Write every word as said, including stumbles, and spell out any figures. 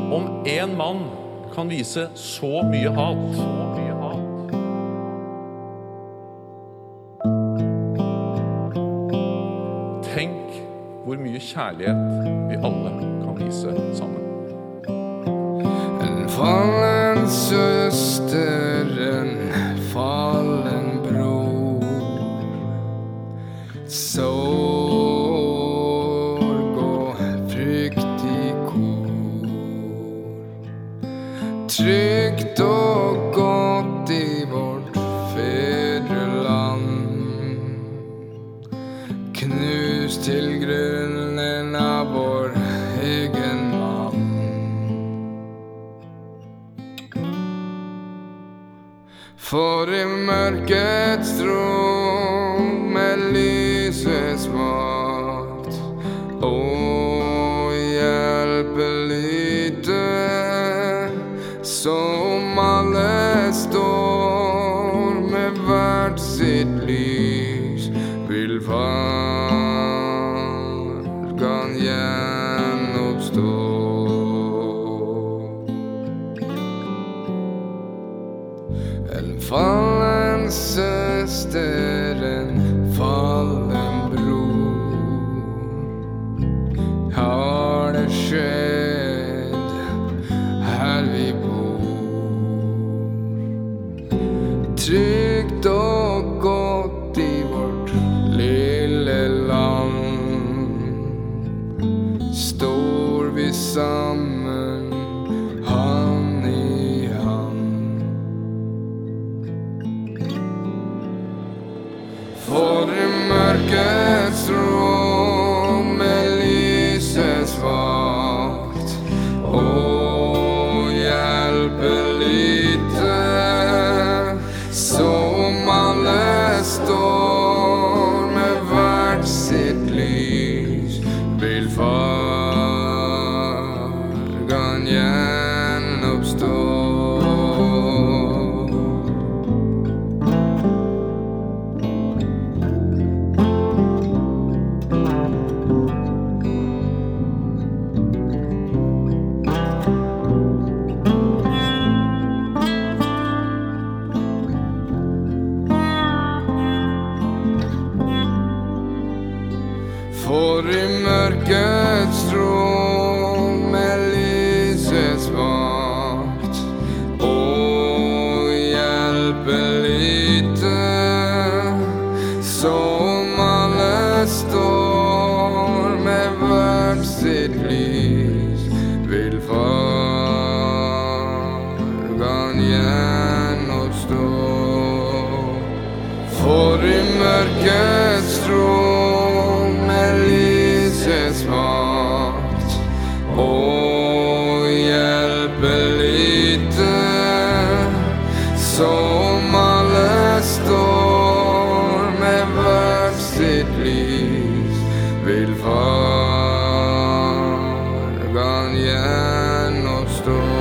Om en mann kan vise så mye hat, tenk hvor mye kjærlighet vi alle kan vise sammen. En fallen søster, en fallen bror, sorg og frykt i kor. Trygt og godt i vårt fedreland, knust til grunnen av vår egen mann. For i mørkets rom med lysets makt, og hjelpelyte, som alle står med hvert sitt lys, vil fargan gjenoppstå. En fallen søster, en fallen bror, har det skjedd her vi bor. Trygt og godt i vårt lille land, står vi sammen, hand i hand. For i mørkets rom med lysets vakt, og hjelpelyte, som alle står med hvert sitt lys, vil fargan gjenoppstå. For i mørkets rom med lysets makt, og hjelpelyte, som alle står med hvert sitt lys, vil fargan gjenoppstå. For i mørkets rom med lysets makt, og hjelpelyte, som alle står med hvert sitt lys, vil fargan gjenoppstå.